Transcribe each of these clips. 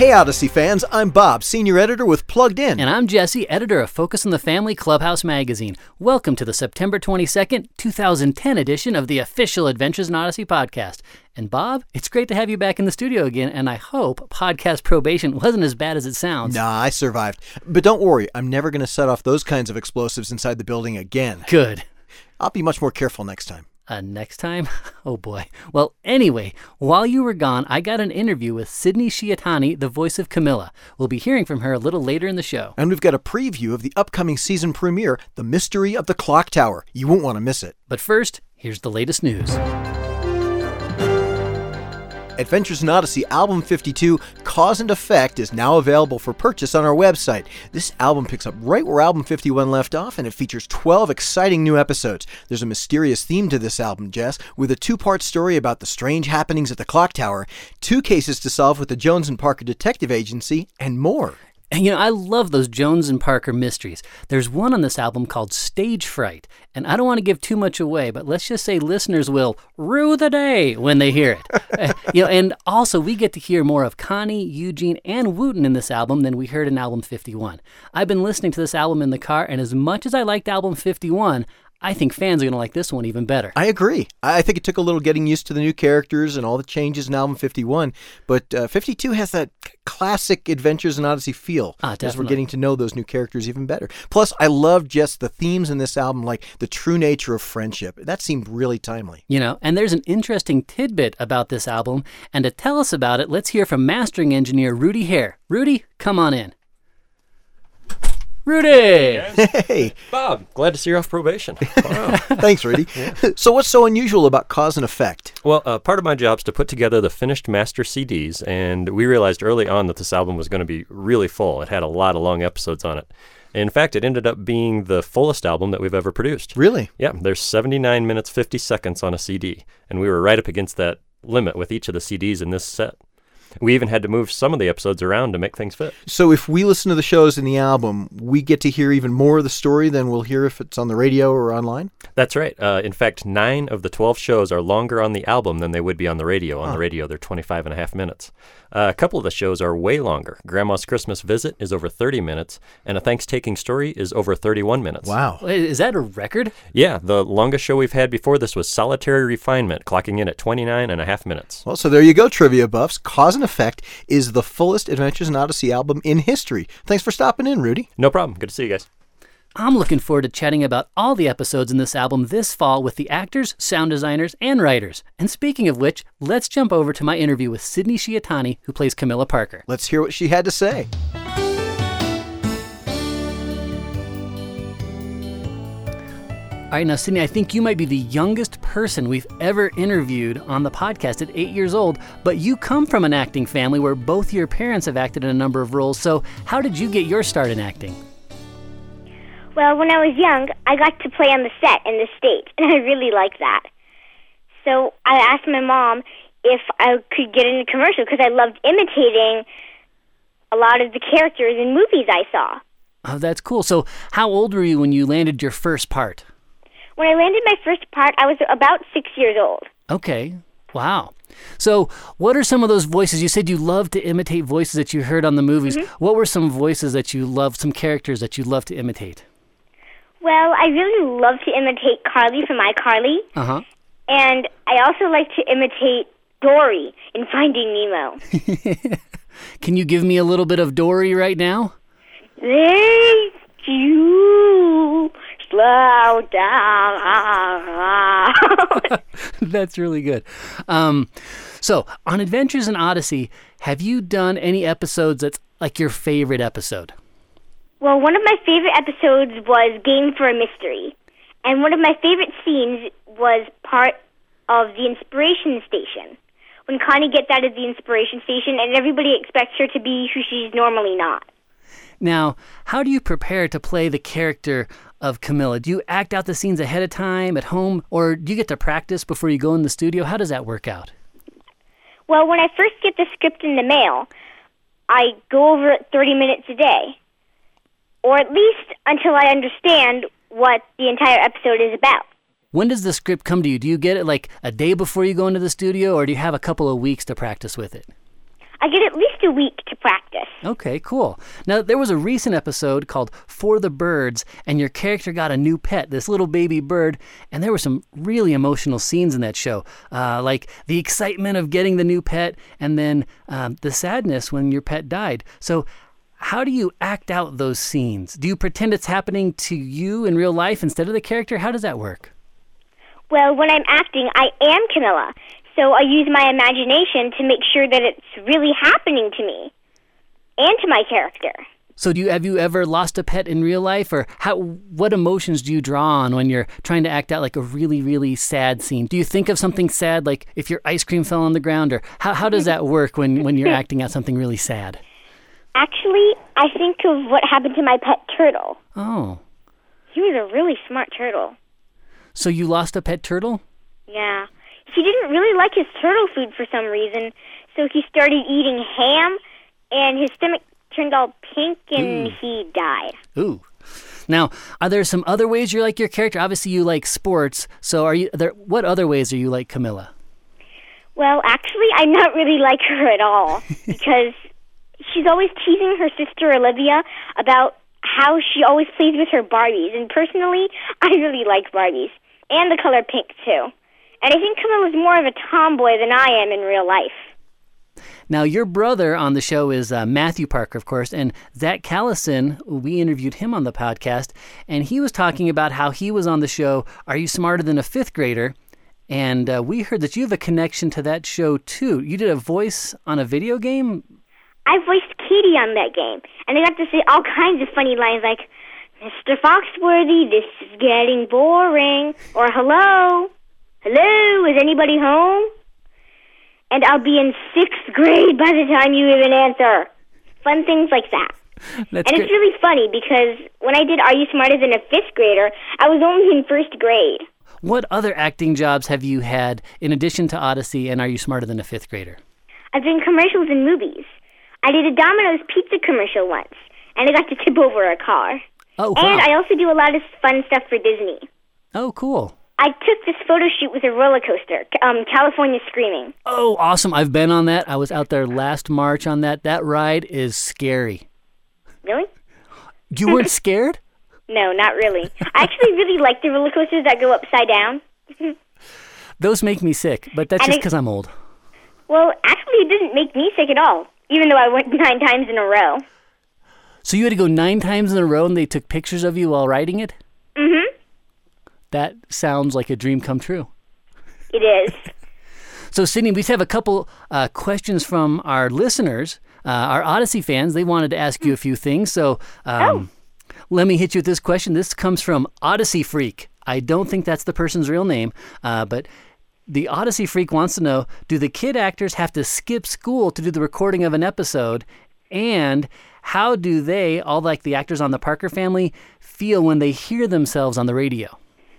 Hey Odyssey fans, I'm Bob, senior editor with Plugged In. And I'm Jesse, editor of Focus on the Family Clubhouse magazine. Welcome to the September 22nd, 2010 edition of the official Adventures in Odyssey podcast. And Bob, it's great to have you back in the studio again, and I hope podcast probation wasn't as bad as it sounds. Nah, I survived. But don't worry, I'm never going to set off those kinds of explosives inside the building again. Good. I'll be much more careful next time. Next time? Oh boy. Well, anyway, while you were gone, I got an interview with Sydney Shiatani, the voice of Camilla. We'll be hearing from her a little later in the show. And we've got a preview of the upcoming season premiere, The Mystery of the Clock Tower. You won't want to miss it. But first, here's the latest news. Adventures in Odyssey Album 52, Cause and Effect, is now available for purchase on our website. This album picks up right where Album 51 left off, and it features 12 exciting new episodes. There's a mysterious theme to this album, Jess, with a two-part story about the strange happenings at the clock tower, 2 cases to solve with the Jones and Parker Detective Agency, and more. And I love those Jones and Parker mysteries. There's one on this album called Stage Fright. And I don't want to give too much away, but let's just say listeners will rue the day when they hear it. And also we get to hear more of Connie, Eugene, and Wooten in this album than we heard in Album 51. I've been listening to this album in the car, and as much as I liked Album 51, I think fans are going to like this one even better. I agree. I think it took a little getting used to the new characters and all the changes in Album 51, but 52 has that classic Adventures in Odyssey feel as we're getting to know those new characters even better. Plus, I love just the themes in this album, like the true nature of friendship. That seemed really timely. And there's an interesting tidbit about this album, and to tell us about it, let's hear from mastering engineer Rudy Hare. Rudy, come on in. Rudy! Hey! Bob, glad to see you're off probation. Wow. Thanks, Rudy. Yeah. So what's so unusual about Cause and Effect? Well, part of my job is to put together the finished master CDs, and we realized early on that this album was going to be really full. It had a lot of long episodes on it. In fact, it ended up being the fullest album that we've ever produced. Really? Yeah, there's 79 minutes, 50 seconds on a CD, and we were right up against that limit with each of the CDs in this set. We even had to move some of the episodes around to make things fit. So if we listen to the shows in the album, we get to hear even more of the story than we'll hear if it's on the radio or online? That's right. In fact, 9 of the 12 shows are longer on the album than they would be on the radio. On the radio, they're 25 and a half minutes. A couple of the shows are way longer. Grandma's Christmas Visit is over 30 minutes, and A Thanks-Taking Story is over 31 minutes. Wow. Is that a record? Yeah, the longest show we've had before this was Solitary Refinement, clocking in at 29 and a half minutes. Well, so there you go, trivia buffs. Cause and Effect is the fullest Adventures in Odyssey album in history. Thanks for stopping in, Rudy. No problem. Good to see you guys. I'm looking forward to chatting about all the episodes in this album this fall with the actors, sound designers, and writers. And speaking of which, let's jump over to my interview with Sydney Shiatani, who plays Camilla Parker. Let's hear what she had to say. All right, now, Sydney, I think you might be the youngest person we've ever interviewed on the podcast at 8 years old, but you come from an acting family where both your parents have acted in a number of roles, so how did you get your start in acting? Well, when I was young, I got to play on the set in the States, and I really liked that. So I asked my mom if I could get in a commercial because I loved imitating a lot of the characters in movies I saw. Oh, that's cool. So how old were you when you landed your first part? When I landed my first part, I was about 6 years old. Okay. Wow. So what are some of those voices? You said you loved to imitate voices that you heard on the movies. Mm-hmm. What were some voices that you loved, some characters that you loved to imitate? Well, I really love to imitate Carly from iCarly. Uh-huh. And I also like to imitate Dory in Finding Nemo. Can you give me a little bit of Dory right now? Thank you. Slow down. That's really good. So, on Adventures in Odyssey, have you done any episodes that's like your favorite episode? Well, one of my favorite episodes was Game for a Mystery. And one of my favorite scenes was part of the Inspiration Station. When Connie gets out of the Inspiration Station and everybody expects her to be who she's normally not. Now, how do you prepare to play the character of Camilla? Do you act out the scenes ahead of time at home, or do you get to practice before you go in the studio? How does that work out? Well, when I first get the script in the mail, I go over it 30 minutes a day. Or at least until I understand what the entire episode is about. When does the script come to you? Do you get it like a day before you go into the studio, or do you have a couple of weeks to practice with it? I get at least a week to practice. Okay, cool. Now, there was a recent episode called For the Birds, and your character got a new pet, this little baby bird, and there were some really emotional scenes in that show, like the excitement of getting the new pet, and then the sadness when your pet died. So how do you act out those scenes? Do you pretend it's happening to you in real life instead of the character? How does that work? Well, when I'm acting, I am Camilla. So I use my imagination to make sure that it's really happening to me and to my character. So have you ever lost a pet in real life? Or what emotions do you draw on when you're trying to act out like a really, really sad scene? Do you think of something sad, like if your ice cream fell on the ground? Or how does that work when you're acting out something really sad? Actually, I think of what happened to my pet turtle. Oh. He was a really smart turtle. So you lost a pet turtle? Yeah. He didn't really like his turtle food for some reason, so he started eating ham, and his stomach turned all pink, and he died. Ooh. Now, are there some other ways you're like your character? Obviously, you like sports, so what other ways are you like Camilla? Well, actually, I'm not really like her at all, because she's always teasing her sister Olivia about how she always plays with her Barbies, and personally, I really like Barbies, and the color pink, too. And I think Camilla's more of a tomboy than I am in real life. Now, your brother on the show is Matthew Parker, of course, and Zach Callison, we interviewed him on the podcast, and he was talking about how he was on the show, Are You Smarter Than a Fifth Grader? And we heard that you have a connection to that show, too. You did a voice on a video game? I voiced Katie on that game, and I got to say all kinds of funny lines like, Mr. Foxworthy, this is getting boring, or hello, is anybody home? And I'll be in 6th grade by the time you even answer. Fun things like that. That's and great. It's really funny because when I did Are You Smarter Than a 5th Grader, I was only in 1st grade. What other acting jobs have you had in addition to Odyssey and Are You Smarter Than a Fifth Grader? I've done commercials in movies. I did a Domino's pizza commercial once, and I got to tip over a car. Oh, wow. And I also do a lot of fun stuff for Disney. Oh, cool. I took this photo shoot with a roller coaster, California Screaming. Oh, awesome. I've been on that. I was out there last March on that. That ride is scary. Really? You weren't scared? No, not really. I actually really like the roller coasters that go upside down. Those make me sick, but that's just because I'm old. Well, actually, it didn't make me sick at all, even though I went 9 times in a row. So you had to go 9 times in a row and they took pictures of you while riding it? Mm-hmm. That sounds like a dream come true. It is. So, Sydney, we just have a couple questions from our listeners, our Odyssey fans. They wanted to ask you a few things. So let me hit you with this question. This comes from Odyssey Freak. I don't think that's the person's real name, but the Odyssey Freak wants to know, do the kid actors have to skip school to do the recording of an episode? And how do they, all like the actors on the Parker Family, feel when they hear themselves on the radio?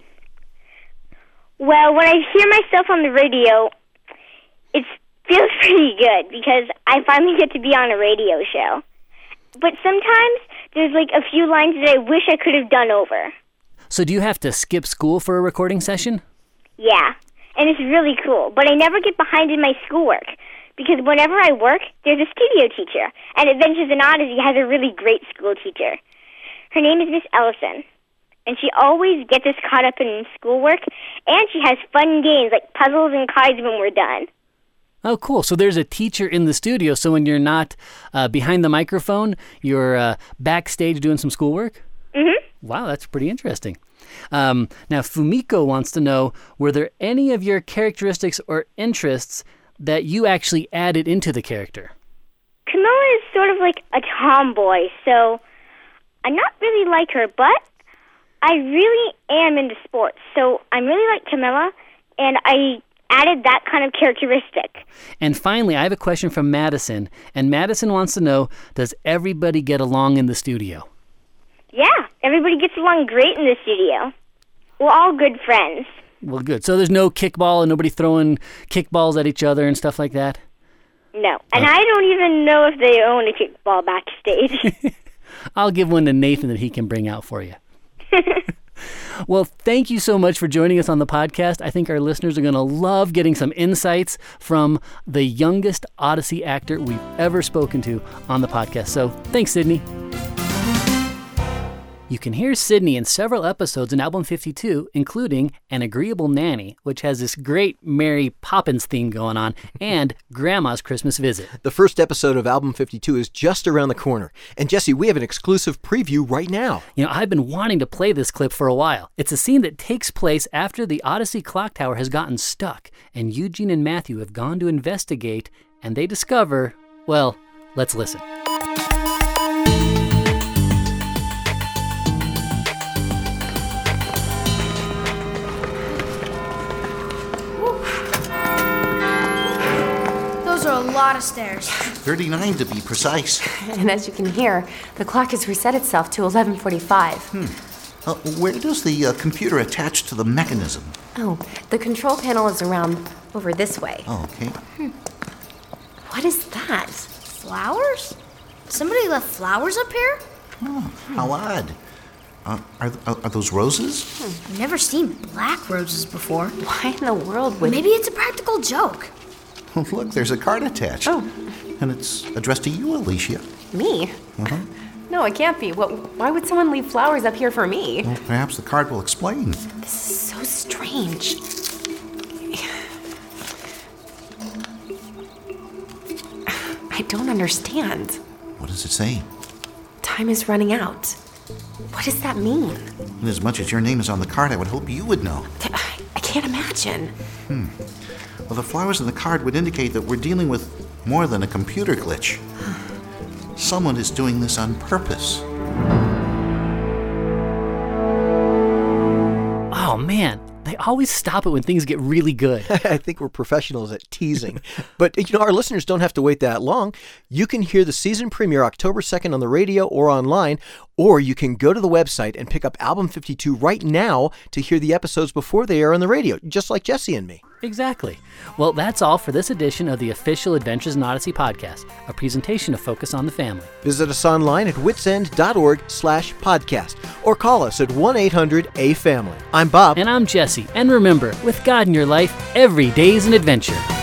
Well, when I hear myself on the radio, it feels pretty good because I finally get to be on a radio show. But sometimes there's like a few lines that I wish I could have done over. So do you have to skip school for a recording session? Yeah, and it's really cool. But I never get behind in my schoolwork because whenever I work, there's a studio teacher. And Adventures in Odyssey has a really great school teacher. Her name is Miss Ellison. And she always gets us caught up in schoolwork, and she has fun games like puzzles and cards when we're done. Oh, cool. So there's a teacher in the studio, so when you're not behind the microphone, you're backstage doing some schoolwork? Mm-hmm. Wow, that's pretty interesting. Now, Fumiko wants to know, were there any of your characteristics or interests that you actually added into the character? Camilla is sort of like a tomboy, so I'm not really like her, but I really am into sports, so I'm really like Camilla, and I added that kind of characteristic. And finally, I have a question from Madison, and Madison wants to know, does everybody get along in the studio? Yeah, everybody gets along great in the studio. We're all good friends. Well, good. So there's no kickball and nobody throwing kickballs at each other and stuff like that? No, and I don't even know if they own a kickball backstage. I'll give one to Nathan that he can bring out for you. Well, thank you so much for joining us on the podcast. I think our listeners are going to love getting some insights from the youngest Odyssey actor we've ever spoken to on the podcast. So thanks, Sydney. You can hear Sydney in several episodes in Album 52, including An Agreeable Nanny, which has this great Mary Poppins theme going on, and Grandma's Christmas Visit. The first episode of Album 52 is just around the corner. And Jesse, we have an exclusive preview right now. You know, I've been wanting to play this clip for a while. It's a scene that takes place after the Odyssey clock tower has gotten stuck, and Eugene and Matthew have gone to investigate, and they discover, well, let's listen. Those are a lot of stairs. 39 to be precise. And as you can hear, the clock has reset itself to 11:45. Where does the computer attach to the mechanism? Oh, the control panel is around over this way. Oh, okay. What is that? Flowers? Somebody left flowers up here? Oh, how odd. Are those roses? I've never seen black roses before. Why in the world would... Maybe it's a practical joke. Oh, look, there's a card attached. Oh. And it's addressed to you, Alicia. Me? Uh-huh. No, it can't be. Why would someone leave flowers up here for me? Well, perhaps the card will explain. This is so strange. I don't understand. What does it say? Time is running out. What does that mean? And as much as your name is on the card, I would hope you would know. I can't imagine. Well, the flowers in the card would indicate that we're dealing with more than a computer glitch. Someone is doing this on purpose. Oh, man. They always stop it when things get really good. I think we're professionals at teasing. But, you know, our listeners don't have to wait that long. You can hear the season premiere October 2nd on the radio or online, or you can go to the website and pick up Album 52 right now to hear the episodes before they air on the radio, just like Jesse and me. Exactly. Well, that's all for this edition of the official Adventures in Odyssey podcast, a presentation of Focus on the Family. Visit us online at witsend.org/podcast or call us at 1-800-A-FAMILY. I'm Bob. And I'm Jesse. And remember, with God in your life, every day's an adventure.